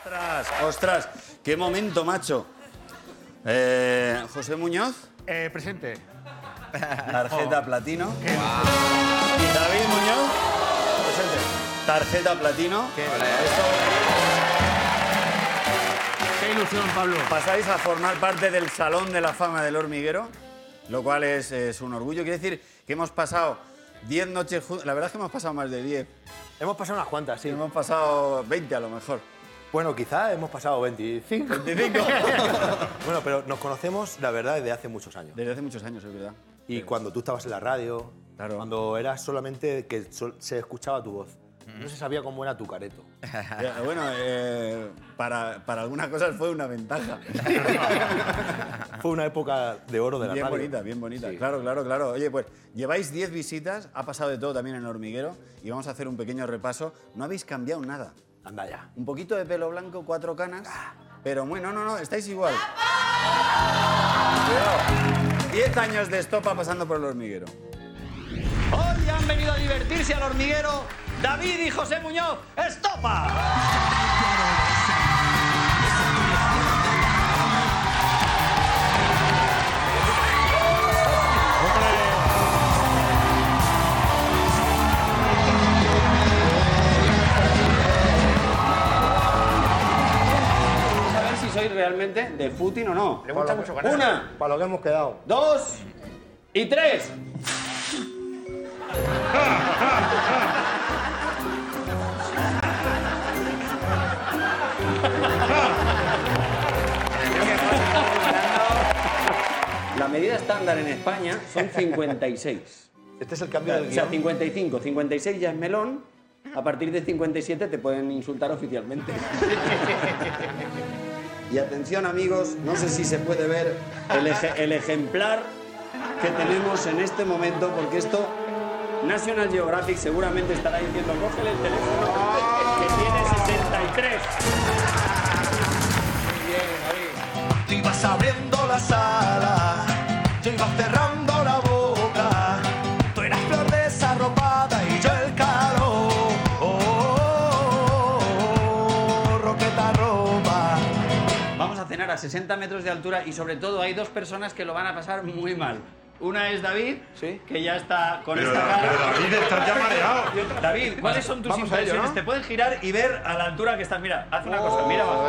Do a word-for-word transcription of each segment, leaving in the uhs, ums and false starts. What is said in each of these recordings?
Ostras, ostras, qué momento, macho. Eh, José Muñoz. Eh, presente. Tarjeta oh. platino. Wow. Y David Muñoz. Presente. Tarjeta platino. Qué, Esto... Qué ilusión, Pablo. Pasáis a formar parte del Salón de la Fama del Hormiguero, lo cual es, es un orgullo. Quiere decir que hemos pasado diez noches juntos. La verdad es que hemos pasado más de diez. Hemos pasado unas cuantas, sí. Hemos pasado veinte a lo mejor. Bueno, quizá hemos pasado veinticinco. veinticinco. Bueno, pero nos conocemos, la verdad, desde hace muchos años. Desde hace muchos años, es verdad. Y sí. Cuando tú estabas en la radio, claro. Cuando eras solamente que sol se escuchaba tu voz. No se sabía cómo era tu careto. Bueno, eh, para, para algunas cosas fue una ventaja. Fue una época de oro de la bien radio. Bien bonita, bien bonita. Sí. Claro, claro, claro. Oye, pues lleváis diez visitas, ha pasado de todo también en el Hormiguero y vamos a hacer un pequeño repaso. No habéis cambiado nada. Anda ya. Un poquito de pelo blanco, cuatro canas, pero bueno, no, no, estáis igual. Cuidado. diez años de estopa pasando por el Hormiguero. Hoy han venido a divertirse al Hormiguero David y José Muñoz. ¡Estopa! Vamos a ver si sois realmente de footing o no. Le gusta mucho ganar. Una, para lo que hemos quedado. Dos y tres. La medida estándar en España son cincuenta y seis. Este es el cambio del O sea, guión. cincuenta y cinco, cincuenta y seis ya es melón. A partir de cincuenta y siete te pueden insultar oficialmente. Y atención, amigos, no sé si se puede ver el, ej el ejemplar que tenemos en este momento, porque esto National Geographic seguramente estará diciendo, cógele el teléfono que tiene sesenta y tres. Muy bien, David. Tú ibas abriendo la sala, yo iba cerrando la boca. Tú eras flor desarropada y yo el calor. Oh, oh, oh, oh, roqueta roba. Vamos a cenar a sesenta metros de altura y sobre todo hay dos personas que lo van a pasar muy mal. Una es David, ¿sí? Que ya está con pero, esta cara. Pero David, estás ya mareado. David, ¿cuáles son tus Vamos impresiones? a ello, ¿no? Te puedes girar y ver a la altura que estás. Mira, haz una cosa, mira abajo.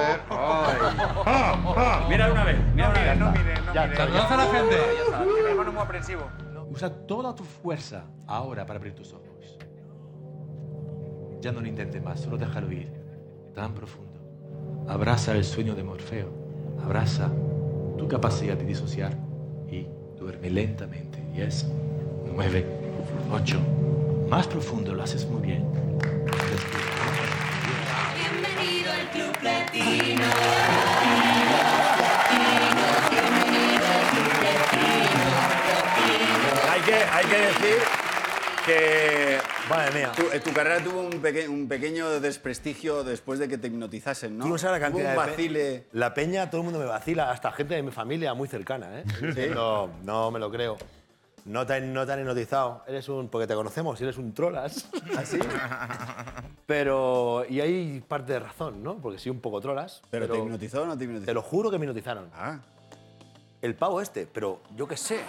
Mira una vez, mira una vez. No mire, no Ya, mire. saludos a la gente. Mi hermano es muy aprensivo. Usa toda tu fuerza ahora para abrir tus ojos. Ya no lo intentes más, solo déjalo ir. Tan profundo. Abraza el sueño de Morfeo. Abraza tu capacidad de disociar y duerme lentamente. Yes. Nueve, ocho. Más profundo, lo haces muy bien. Bienvenido al Club Platino. Hay que, hay que decir que Madre mía. tu, eh, tu carrera tuvo un, peque, un pequeño desprestigio después de que te hipnotizasen, ¿no? Tú no sabes la Hubo cantidad un de pe- vacile. La peña, todo el mundo me vacila, hasta gente de mi familia muy cercana, ¿eh? ¿Sí? No, no me lo creo. No te, han- no te han hipnotizado. Eres un... Porque te conocemos, eres un trolas. ¿Así? Pero... Y hay parte de razón, ¿no? Porque sí, un poco trolas. ¿Pero te hipnotizó o no te hipnotizó? Te lo juro que me hipnotizaron. Ah. El pavo este, pero yo qué sé.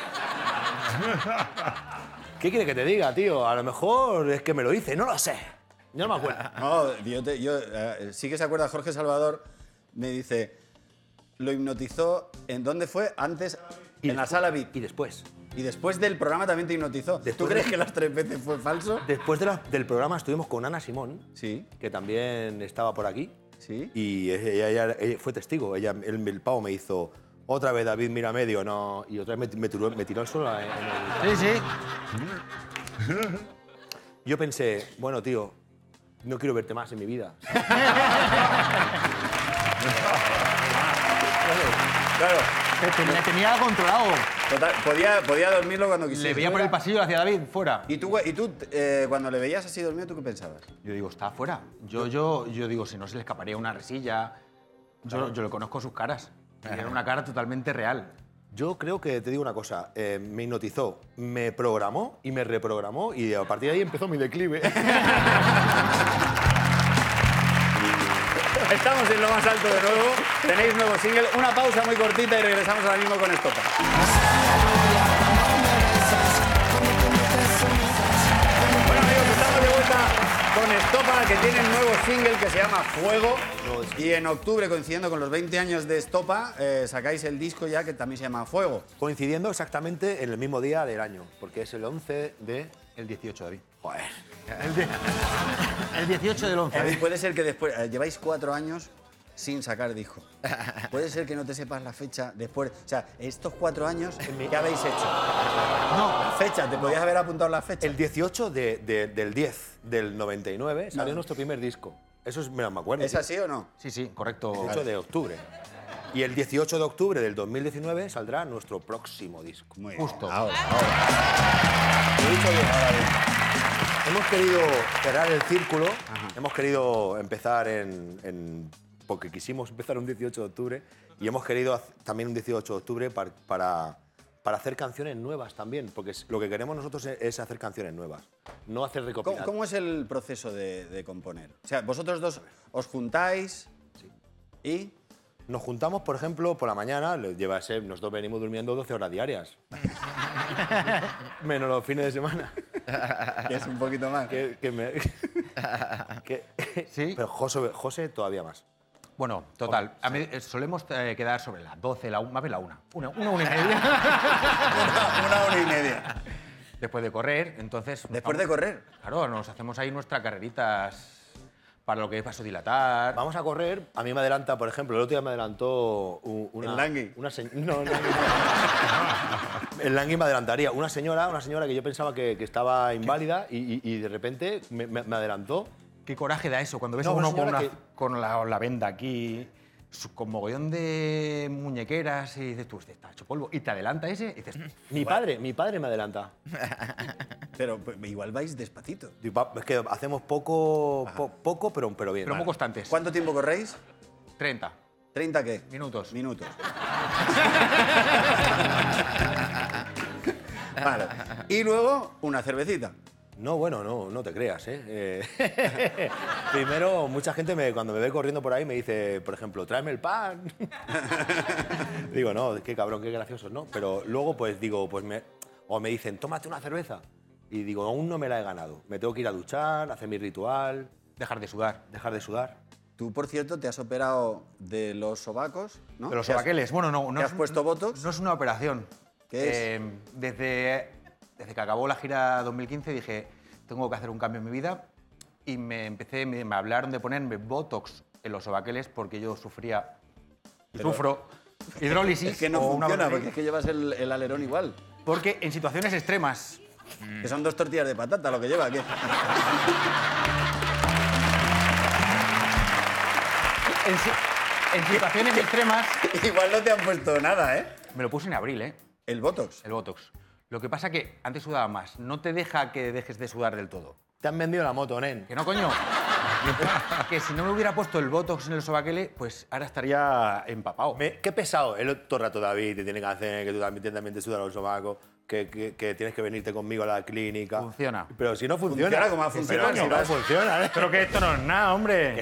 ¿Qué quiere que te diga, tío? A lo mejor es que me lo hice, no lo sé. Yo no me acuerdo. No, yo, te- yo eh, sí que se acuerda Jorge Salvador, me dice, lo hipnotizó, ¿en dónde fue? Antes, Y en la después- sala V I Y P. después. Y después del programa también te hipnotizó. ¿Tú Después crees de- que las tres veces fue falso? Después de la- del programa estuvimos con Ana Simón, Sí, que también estaba por aquí. sí. Y ella, ella- ella fue testigo. Ella, el, el pavo me hizo, otra vez David, mira medio, no. Y otra vez me, me tiró, me tiró al suelo en el... Sí, sí. Yo pensé, bueno, tío, no quiero verte más en mi vida. Claro, Me tenía controlado. total, podía, podía dormirlo cuando quisiera. Le veía por el pasillo hacia David, fuera. ¿Y tú, y tú eh, cuando le veías así dormido, tú qué pensabas? Yo digo, está afuera. Yo, yo, yo digo, si no se le escaparía una risilla. Yo, yo le conozco sus caras. Y era una cara totalmente real. Yo creo que, te digo una cosa, eh, me hipnotizó, me programó y me reprogramó y a partir de ahí empezó mi declive. Estamos en lo más alto de nuevo. Tenéis nuevo single. Una pausa muy cortita y regresamos ahora mismo con Estopa. Bueno, amigos, estamos de vuelta con Estopa, que tiene un nuevo single que se llama Fuego. Y en octubre, coincidiendo con los veinte años de Estopa, eh, sacáis el disco ya que también se llama Fuego. Coincidiendo exactamente en el mismo día del año, porque es el once de... El dieciocho, David. Joder. El, die- el dieciocho del once. Eh, Puede ser que después... eh, lleváis cuatro años sin sacar disco. Puede ser que no te sepas la fecha después... O sea, estos cuatro años, ¿qué habéis hecho? No, La fecha, ¿te podías haber apuntado la fecha? el dieciocho de, de- del diez del noventa y nueve salió No. nuestro primer disco. Eso es, me me acuerdo. ¿Es así o no? Sí, sí, correcto. dieciocho de octubre. Y el dieciocho de octubre del dos mil diecinueve saldrá nuestro próximo disco. Muy bien. Justo. Ahora, ahora. Lo he dicho bien, ahora bien. Hemos querido cerrar el círculo, hemos querido empezar en, en- porque quisimos empezar un dieciocho de octubre y hemos querido haz- también un dieciocho de octubre par- para, para hacer canciones nuevas también, porque es- lo que queremos nosotros es, es hacer canciones nuevas, no hacer ¿Cómo, recopilatorios. cómo es el proceso de, de componer? O sea, vosotros dos os juntáis y... Nos juntamos, por ejemplo, por la mañana, lo lleva a ser, nosotros venimos durmiendo doce horas diarias. Menos los fines de semana. que es un poquito más. Que, que me- que- Sí. Pero José, José todavía más. Bueno, total. A mí, eh, solemos eh, quedar sobre las doce, la una, más bien la una. Una, una, una y media. Una hora y media. Después de correr, entonces... nos Después de vamos- correr. Claro, nos hacemos ahí nuestras carreritas para lo que es vasodilatar. Vamos a correr. A mí me adelanta, por ejemplo, el otro día me adelantó u- una... ¿El Langui? Una se- no, no, no. El Langui me adelantaría. Una señora, una señora que yo pensaba que, que estaba inválida y, y- y de repente me, me- me adelantó. Qué coraje da eso cuando ves No, a uno una con, señora una- que- con la, la venda aquí, su- con mogollón de muñequeras y dices tú, este está hecho polvo. Y te adelanta ese y dices, Mi padre, mi padre me adelanta. Pero pues, igual vais despacito. Digo, "Pa- Es que hacemos poco, po- poco pero, pero bien. pero Vale. muy constantes. ¿Cuánto tiempo corréis? treinta. ¿treinta qué? Minutos. Minutos. Vale. Y luego, una cervecita. No, bueno, no, no te creas, ¿eh? Eh, Primero, mucha gente me, cuando me ve corriendo por ahí me dice, por ejemplo, tráeme el pan. Digo, no, qué cabrón, qué gracioso, ¿no? Pero luego, pues digo, pues me... O me dicen, tómate una cerveza. Y digo, aún no me la he ganado. Me tengo que ir a duchar, hacer mi ritual, Dejar de sudar. dejar de sudar. Tú, por cierto, te has operado de los sobacos, ¿no? De los ¿Te has- sobaqueles. Bueno, no. no ¿te es- has puesto botox? No es una operación. ¿Qué es? Eh, desde, desde que acabó la gira dos mil quince dije, tengo que hacer un cambio en mi vida y me empecé, me, me hablaron de ponerme botox en los sobaqueles porque yo sufría y Pero- sufro hidrólisis. Es que no o una funciona, cosa porque así. es que llevas el, el alerón igual. Porque en situaciones extremas, Que son dos tortillas de patata lo que lleva. ¿Qué? en, si- en situaciones extremas, Igual no te han puesto nada, ¿eh? me lo puse en abril, ¿eh? El botox. El botox. Lo que pasa que antes sudaba más. No te deja que dejes de sudar del todo. Te han vendido la moto, nen. Que no, coño. Que si no me hubiera puesto el botox en el sobaquele, pues ahora estaría empapado. Me- qué pesado. El otro rato, David, te tiene que hacer que tú también, también te sudan los sobacos, que, que, que tienes que venirte conmigo a la clínica. Funciona. Pero si no funciona. Funciona como va a funcionar, Pero si no vas- funciona, ¿eh? Pero que esto no es nada, hombre.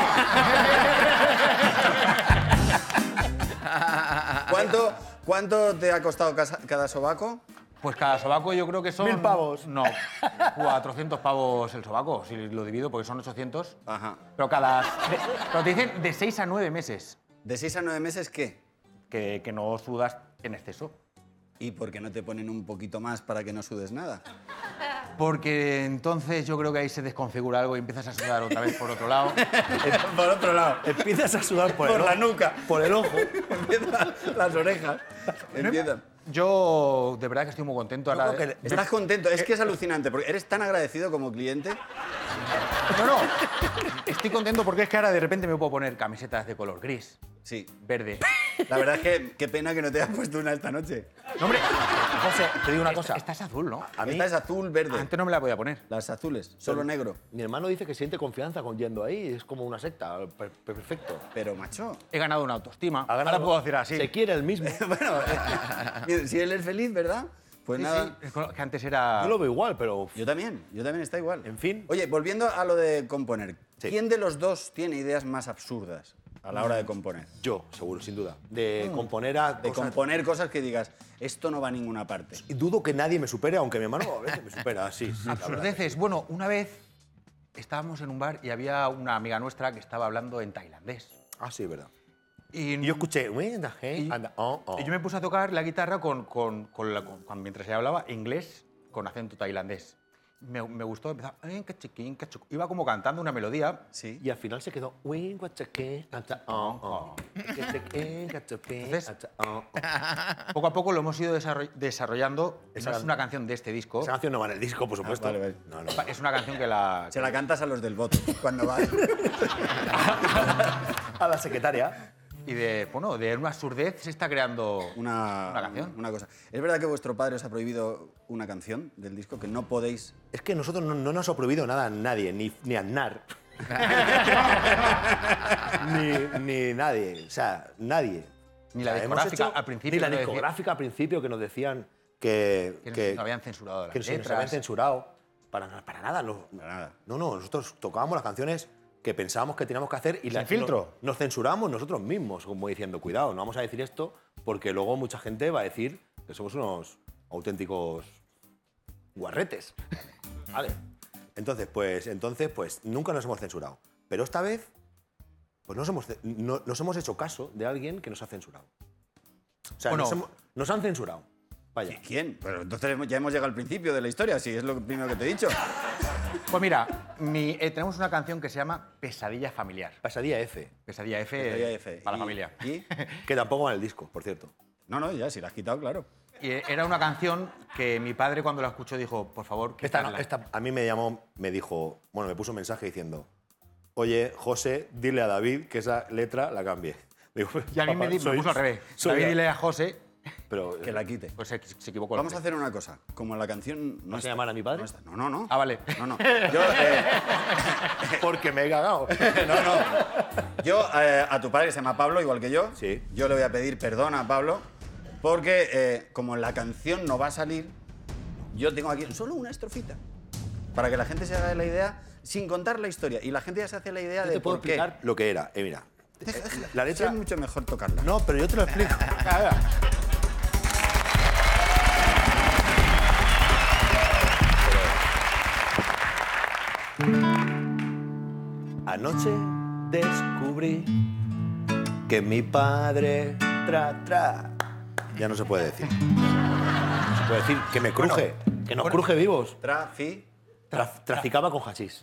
¿Cuánto, ¿Cuánto te ha costado casa- cada sobaco? Pues cada sobaco yo creo que son... Mil pavos. No, cuatrocientos pavos el sobaco, si lo divido, porque son ochocientos. Ajá. Pero cada... de- pero te dicen de seis a nueve meses ¿De seis a nueve meses qué? que, que no sudas en exceso. ¿Y por qué no te ponen un poquito más para que no sudes nada? Porque entonces yo creo que ahí se desconfigura algo y empiezas a sudar otra vez por otro lado. Por otro lado. Empiezas a sudar por, Por el la ojo. nuca. Por el ojo. Empiezan las orejas. Empiezan. Yo de verdad que estoy muy contento. Ahora, creo que Estás contento. Es que es alucinante, porque eres tan agradecido como cliente. No, no. Estoy contento porque es que ahora de repente me puedo poner camisetas de color gris, Sí. verde. La verdad es que qué pena que no te hayas puesto una esta noche. No, hombre, José, te digo una cosa. esta es azul, ¿no? A mí, Esta es azul, verde. Antes no me la podía poner. Las azules, solo negro. mi hermano dice que siente confianza con yendo ahí. Es como una secta. Per- perfecto. Pero, macho. He ganado una autoestima. Ha ganado- Ahora puedo decir así. Se quiere el mismo. Bueno, eh, si él es feliz, ¿verdad? Pues Sí, nada. sí, es que antes era... Yo lo veo igual, pero... Yo también, yo también está igual. En fin. Oye, volviendo a lo de componer. Sí. ¿Quién de los dos tiene ideas más absurdas a la hora de componer? Yo, seguro, sin duda. De componer a De cosas- componer cosas que digas, esto no va a ninguna parte. Y dudo que nadie me supere, aunque mi hermano a veces me supera, sí. sí, la verdad. Absurdeces. Bueno, una vez estábamos en un bar y había una amiga nuestra que estaba hablando en tailandés. Ah, sí, es verdad. Y, Y yo escuché... "Uy, anda, hey, y- anda, oh, oh". y yo me puse a tocar la guitarra con, con, con la- con- con- mientras ella hablaba inglés con acento tailandés. Me, me gustó, empezaba... "Ay, cachiquín, cachuc". Iba como cantando una melodía. Sí. Y al final se quedó... "Uy, guachaqué, anda, oh, oh". Entonces- Anda, oh, oh. Poco a poco lo hemos ido desarroll- desarrollando. Esa- No es una canción de este disco. Esa canción no va en el disco, por supuesto. vale, vale. No, no. Es una canción que la... Se la cantas a los del voto cuando va. A la secretaria. Y de, bueno, de una absurdez se está creando Una, una canción. Una cosa. ¿Es verdad que vuestro padre os ha prohibido una canción del disco que no podéis? Es que nosotros no, no nos ha prohibido nada a nadie, ni, ni a Aznar. ni, ni nadie. O sea, nadie. Ni la O sea, hemos discográfica hecho- al principio Ni la nos decía- discográfica al principio que nos decían que. Que, que nos habían censurado las que se nos letras. habían censurado. Para, na- para nada, no. Para nada. No, no, nosotros tocábamos las canciones que pensábamos que teníamos que hacer y Sin la- filtro. Nos, nos censuramos nosotros mismos, como diciendo, cuidado, no vamos a decir esto porque luego mucha gente va a decir que somos unos auténticos guarretes. Vale. Entonces, pues, entonces, pues nunca nos hemos censurado. Pero esta vez, pues nos hemos, ce- no- nos hemos hecho caso de alguien que nos ha censurado. O sea, Bueno. nos, hemos- nos han censurado. Vaya. ¿Quién? Pero entonces hemos- ya hemos llegado al principio de la historia, sí, es lo primero que te he dicho. Pues mira, mi- eh, tenemos una canción que se llama Pesadilla Familiar. Pasadilla F, Pesadilla F, Pesadilla F. para Y- la familia. ¿Y? que tampoco va en el disco, por cierto. No, no, ya, si la has quitado, claro. Y eh, era una canción que mi padre cuando la escuchó dijo, por favor, Esta, no, quitadla. esta a mí me llamó, me dijo, bueno, me puso un mensaje diciendo, oye, José, dile a David que esa letra la cambie. Digo, Y a mí me, "Papá, di- me soy- puso al revés. soy- David dile a José, Pero, Que la quite. pues se, se equivocó. el Vamos a hombre. hacer una cosa. Como la canción no ¿Vas a está- llamar a mi padre? No, está- no, no, no. Ah, vale. No, no. Yo, eh, porque me he cagado. no, no. Yo, eh, a tu padre, que se llama Pablo, igual que yo, Sí. yo le voy a pedir perdón a Pablo, porque eh, como la canción no va a salir, yo tengo aquí solo una estrofita. Para que la gente se haga la idea, sin contar la historia. Y la gente ya se hace la idea Yo de te puedo por qué. explicar lo que era. Eh, mira, Deja- deja- la letra... Es mucho mejor tocarla. No, pero yo te lo explico. Anoche descubrí que mi padre tra tra. Ya no se puede decir. No se puede decir que me cruje, que nos bueno. cruje vivos. Trafi. Tra- traficaba con hachís.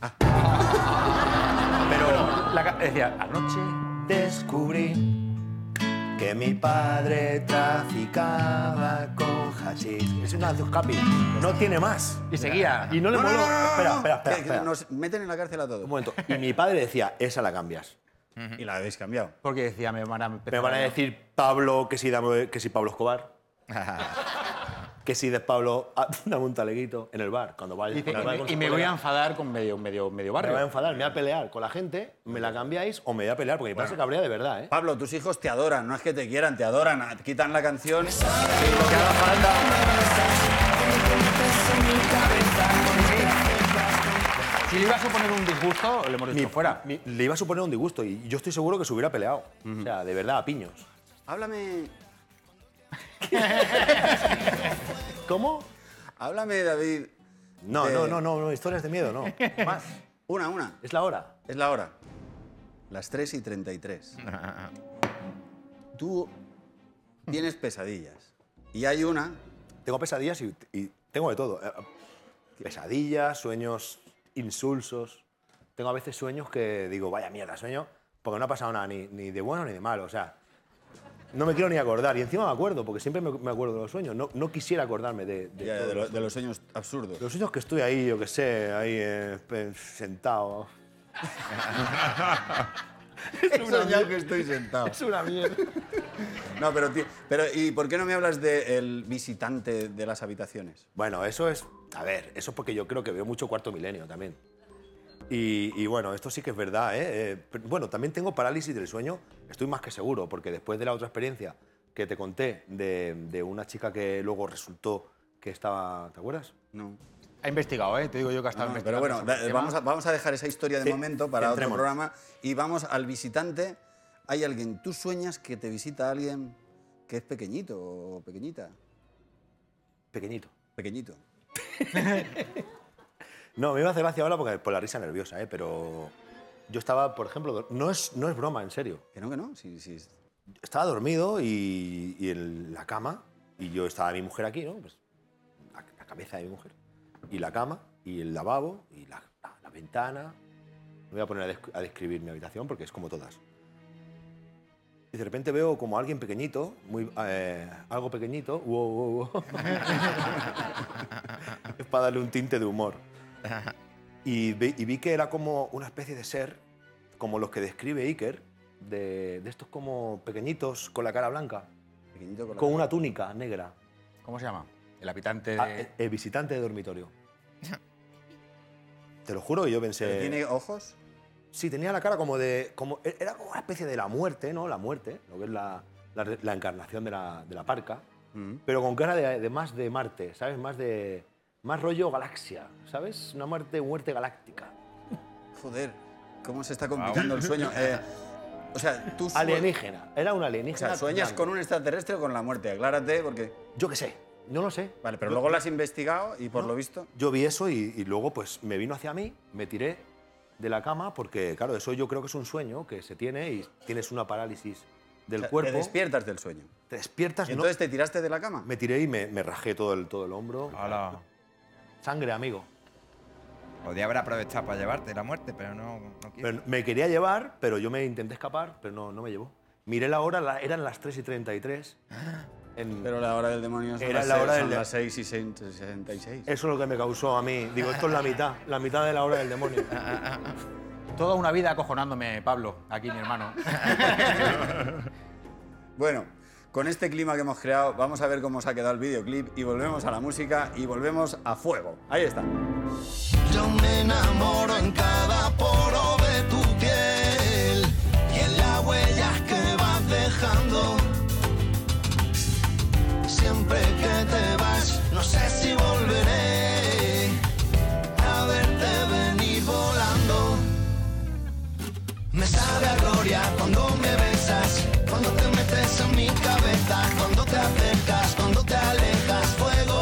Pero la, ca- decía, anoche Descubrí que mi padre traficaba con hachís. Es una de Capi. No tiene más. y seguía. Y no le No, no, moló. no, no, no, Espera, no. espera, espera. Que- que espera. Nos meten en la cárcel a todos. Un momento. Y mi padre decía, esa la cambias. Y la habéis cambiado. Porque decía, me van a empezar Me van a decir Pablo, que si, dame- que si Pablo Escobar. Que si de Pablo, ah, dame un taleguito en el bar. Cuando vaya, Dice, cuando y vaya me, con y sus me voy a colegas. enfadar con medio, medio, medio Me voy a barrio. enfadar, me voy a pelear con la gente, me la cambiáis o me voy a pelear, porque mi padre se cabrea de verdad, ¿eh? Pablo, tus hijos te adoran, no es que te quieran, te adoran. Quitan la canción y lo que haga falta. Si le iba a suponer un disgusto, le hemos dicho Mi- fuera. mi- le iba a suponer un disgusto y yo estoy seguro que se hubiera peleado. O sea, de verdad, a piños. Háblame, ¿Cómo? háblame, David. No, de- no, no, no, no, historias de miedo, no. Más. Una, una. Es la hora. Es la hora. Las tres y treinta y tres. Tú tienes pesadillas. Y hay una. Tengo pesadillas y, y tengo de todo. Eh, Pesadillas, sueños insulsos. Tengo a veces sueños que digo, vaya mierda, sueño, porque no ha pasado nada, ni, ni de bueno ni de malo. O sea, no me quiero ni acordar. Y encima me acuerdo, porque siempre me, me acuerdo de los sueños. No, no quisiera acordarme de, de, ya, todos de, lo- los- de los sueños absurdos. los sueños que estoy ahí, yo qué sé, ahí eh, pe- sentado. He soñado que estoy sentado. Es una mierda. No, pero, ti- pero ¿y por qué no me hablas del visitante de las habitaciones? Bueno, eso es. A ver, eso es porque yo creo que veo mucho Cuarto Milenio también. Y, y bueno, esto sí que es verdad, ¿eh? Eh, pero, bueno, también tengo parálisis del sueño, estoy más que seguro, porque después de la otra experiencia que te conté de, de una chica que luego resultó que que estaba... ¿Te acuerdas? No. Ha investigado, ¿eh? Te digo yo que ha estado No, investigando. pero bueno, sobre el da- tema. vamos a, vamos a dejar esa historia de Sí, momento para otro centrémonos. programa y vamos al visitante. ¿Hay alguien, tú sueñas que te visita alguien que es pequeñito o pequeñita? Pequeñito. Pequeñito. No, me iba a hacer gracia ahora porque, por la risa nerviosa, ¿eh? Pero yo estaba, por ejemplo, no es, no es broma, en serio. Que no, que no. Sí, sí. Estaba dormido y, y en la cama, y yo estaba mi mujer aquí, ¿no? Pues la, la cabeza de mi mujer, y la cama, y el lavabo, y la, la, la ventana. No voy a poner a, desc- a describir mi habitación porque es como todas. Y de repente veo como alguien pequeñito, muy, eh, algo pequeñito, wow, wow, wow. Es para darle un tinte de humor. Y vi, y vi que era como una especie de ser, como los que describe Iker, de, de estos como pequeñitos con la cara blanca, Pequeñito con la con cara. una túnica negra. ¿Cómo se llama? El habitante de... Ah, el, el visitante de dormitorio. Te lo juro que yo pensé... ¿Pero tiene ojos? Sí, tenía la cara como de... Como, era como una especie de la muerte, ¿no? La muerte, lo que es la, la, la encarnación de la, de la parca, Mm. pero con cara de, de más de Marte, ¿sabes? Más de... Más rollo galaxia, ¿sabes? Una muerte, muerte galáctica. Joder, ¿cómo se está complicando el sueño? Eh, o sea, tú sue- Alienígena. Era un O alienígena. sea, sueñas blanco. con un extraterrestre o con la muerte. Aclárate, porque... Yo qué sé, no lo sé. Vale, pero Yo- luego lo has investigado y por ¿no? lo visto... Yo vi eso y, y luego pues me vino hacia mí, me tiré de la cama porque, claro, eso yo creo que es un sueño que se tiene y tienes una parálisis del o sea, cuerpo. Te despiertas del sueño. Te despiertas, Y ¿no? entonces te tiraste de la cama. Me tiré y me, me rajé todo el, todo el hombro. Hola. Sangre, amigo. Podía haber aprovechado para llevarte la muerte, pero no, no quiso. Pero me quería llevar, pero yo me intenté escapar, pero no, no me llevó. Miré la hora, la- eran las tres y treinta y tres. En- Pero la hora del demonio son Era las la seis- hora del son de- las seis y sesenta y seis. Eso es lo que me causó a mí. Digo, esto es la mitad, la mitad de la hora del demonio. Toda una vida acojonándome, Pablo, aquí mi hermano. Bueno, con este clima que hemos creado, vamos a ver cómo se ha quedado el videoclip y volvemos a la música y volvemos a fuego. Ahí está. Yo me enamoro en cada poro de tu piel y en las huellas que vas dejando. Siempre que te vas, no sé si volveré a verte venir volando. Me sabe a gloria cuando me besas, cuando te metes en mi cabeza, cuando te acercas, cuando te alejas, fuego.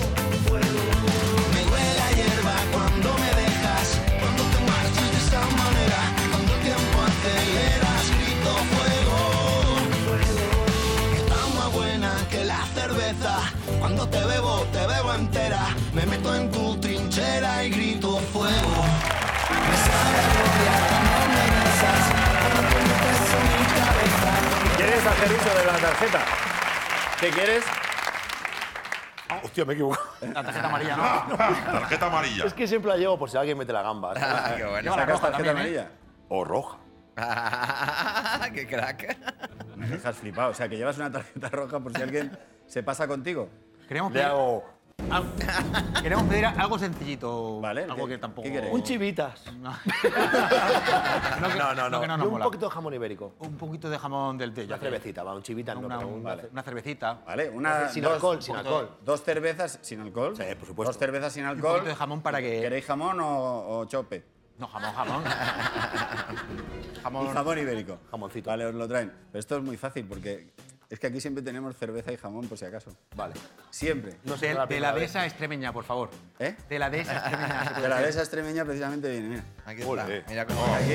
Me huele a hierba cuando me dejas, cuando te marchas de esa manera, cuando el tiempo aceleras, grito fuego. Está más buena que la cerveza, cuando te bebo, te bebo entera, me meto en tu trinchera y grito fuego. Me sabe a gloria cuando me besas, cuando te metes en mi cabeza. ¿Quieres hacer uso de la tarjeta? ¿Qué quieres? Hostia, me he equivocado. La tarjeta amarilla, ¿no? Tarjeta amarilla. Es que siempre la llevo por si alguien mete la gamba. Ah, qué bueno. Lleva la ¿Sacas roja tarjeta también, ¿eh? amarilla? O roja. ¡Qué crack! Me dejas flipado. O sea, que llevas una tarjeta roja por si alguien se pasa contigo. Queremos Le pedir, hago al- queremos pedir algo sencillito. Vale, Algo ¿qué- que tampoco... qué queréis? un chivitas. No, No, no, no. que no y nos un mola. poquito de jamón ibérico. Un poquito de jamón del té. Una cervecita, va, un chivitas no, Una, pero un- una, una cervecita. ¿Vale? Una, Sin dos- alcohol, sin alcohol. Dos cervezas sin alcohol. Sí, por supuesto. Dos cervezas sin Un alcohol. poquito de jamón para que... ¿Queréis jamón o, o chope? No, jamón, jamón. Y jamón. jamón ibérico. Jamoncito. Vale, os lo traen. Pero esto es muy fácil porque es que aquí siempre tenemos cerveza y jamón por si acaso. Vale. Siempre. No sé, De, la de la primera vez. dehesa extremeña, por favor. ¿Eh? De la dehesa extremeña. se puede De la hacer. dehesa extremeña precisamente viene, mira. Aquí Ole. está. Mira cómo. Aquí.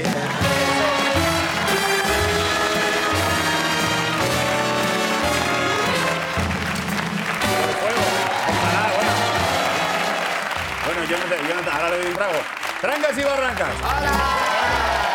Ojalá, bueno. Bueno, yo no te, yo no te, ahora le doy un trago. ¡Trancas y barrancas! ¡Hola!